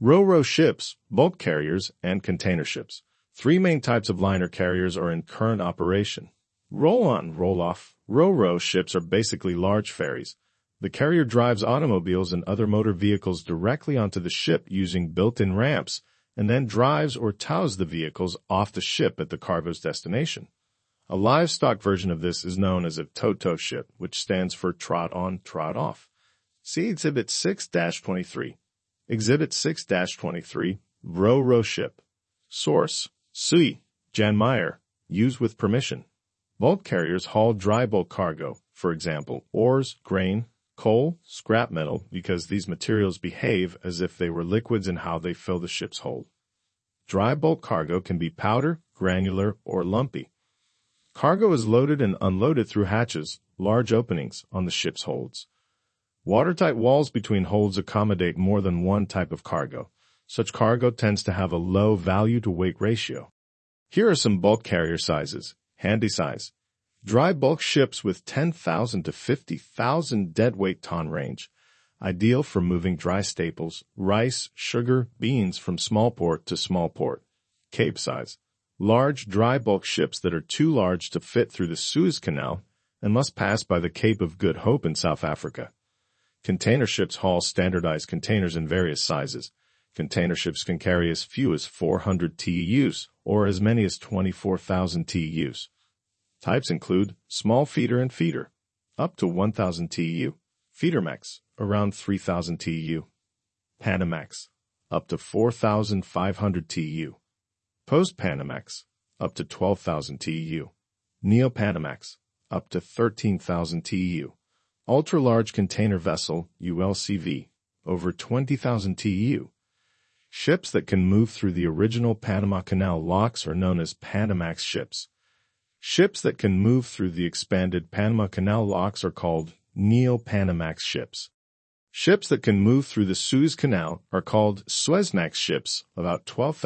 Ro-Ro ships, bulk carriers, and container ships. Three main types of liner carriers are in current operation. Roll-on, roll-off. Ro-Ro ships are basically large ferries. The carrier drives automobiles and other motor vehicles directly onto the ship using built-in ramps, and then drives or tows the vehicles off the ship at the cargo's destination. A livestock version of this is known as a tow-tow ship, which stands for trot on, trot off. See Exhibit 6-23. Exhibit 6-23, Ro-Ro ship. Source, Sui, Jan Meyer, used with permission. Bulk carriers haul dry bulk cargo, for example, ores, grain, coal, scrap metal, because these materials behave as if they were liquids in how they fill the ship's hold. Dry bulk cargo can be powder, granular, or lumpy. Cargo is loaded and unloaded through hatches, large openings, on the ship's holds. Watertight walls between holds accommodate more than one type of cargo. Such cargo tends to have a low value-to-weight ratio. Here are some bulk carrier sizes. Handy size. Dry bulk ships with 10,000 to 50,000 deadweight ton range. Ideal for moving dry staples, rice, sugar, beans from small port to small port. Cape size. Large dry bulk ships that are too large to fit through the Suez Canal and must pass by the Cape of Good Hope in South Africa. Container ships haul standardized containers in various sizes. Container ships can carry as few as 400 TEUs or as many as 24,000 TEUs. Types include small feeder and feeder, up to 1,000 TEU, Feedermax, around 3,000 TEU, Panamax, up to 4,500 TEU, Post-Panamax, up to 12,000 TEU, Neo-Panamax, up to 13,000 TEU, Ultra-Large Container Vessel, ULCV, over 20,000 TEU. Ships that can move through the original Panama Canal locks are known as Panamax ships. Ships that can move through the expanded Panama Canal locks are called Neo-Panamax ships. Ships that can move through the Suez Canal are called Suezmax ships, about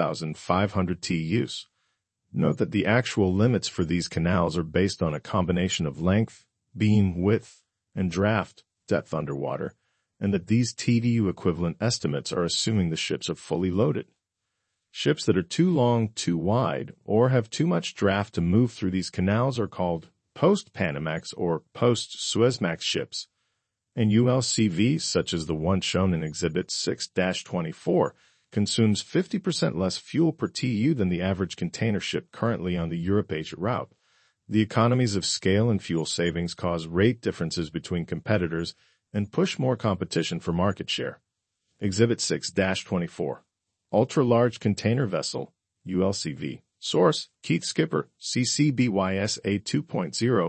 12,500 TEUs. Note that the actual limits for these canals are based on a combination of length, beam width, and draft depth underwater, and that these TDU equivalent estimates are assuming the ships are fully loaded. Ships that are too long, too wide, or have too much draft to move through these canals are called post-Panamax or post-Suezmax ships, and ULCVs, such as the one shown in Exhibit 6-24, consumes 50% less fuel per TEU than the average container ship currently on the Europe-Asia route. The economies of scale and fuel savings cause rate differences between competitors and push more competition for market share. Exhibit 6-24. Ultra-Large Container Vessel, ULCV. Source, Keith Skipper, CCBYSA 2.0,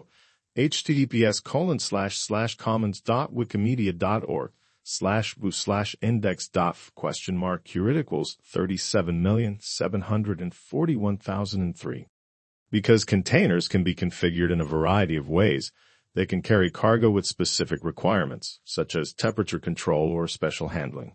https://commons.wikimedia.org/bu/index.f Curit equals 37,741,003. Because containers can be configured in a variety of ways, they can carry cargo with specific requirements, such as temperature control or special handling.